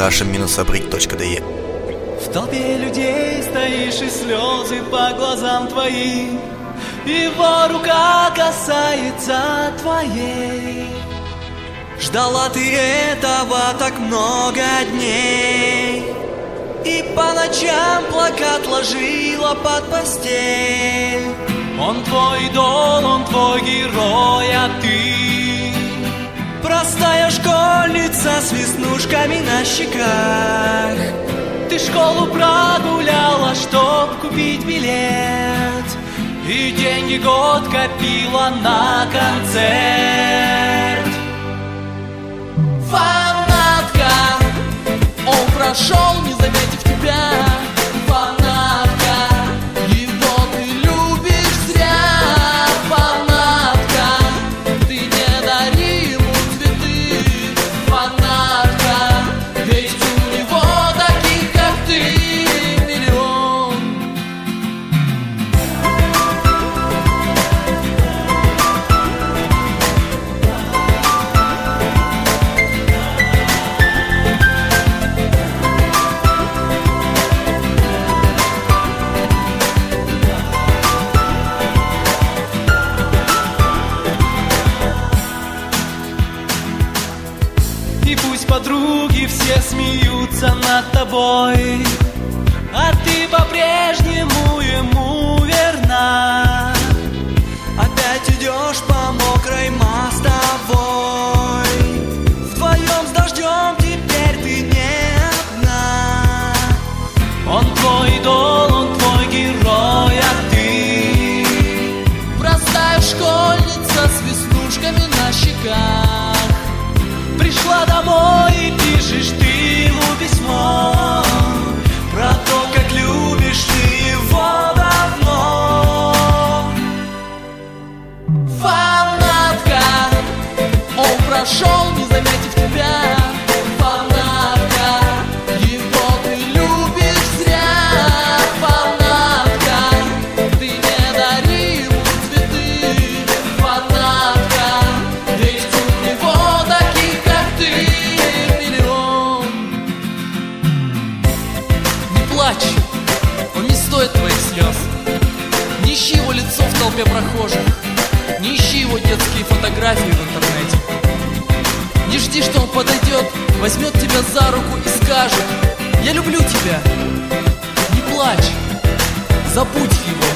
russian-abrik.de. В толпе людей стоишь, и слезы по глазам твоим, его рука касается твоей. Ждала ты этого так много дней, и по ночам плакат ложила под постель. Он твой идол, он твой герой, а ты простая школьница с веснушками на щеках. Ты школу прогуляла, чтоб купить билет, и деньги год копила на концерт. Фанатка, он прошел, не заметив тебя. Фанатка, его ты любишь зря. Фанатка, ты не дари ему цветы. Фанатка, ведь у него таких, как ты, миллион. И пусть подруги все смеются над тобой, а ты по-прежнему ему верна. Опять идешь по мокрой мостовой, вдвоем с дождем теперь ты не одна. Он твой идол, он твой герой, а ты простая школьница с веснушками на щеках. Пришла домой и пишешь ты ему письмо про то, как любишь ты его давно. Фанатка, он прошел, не заметив тебя. Фанатка, его ты любишь зря. Фанатка, ты не дари ему цветы. Фанатка, ведь у него таких, как ты, миллион. Не плачь, он не стоит твоих слез. Не ищи его лицо в толпе прохожих, не ищи его детские фотографии в интернете. Не жди, что он подойдет, возьмет тебя за руку и скажет: я люблю тебя. Не плачь, забудь его.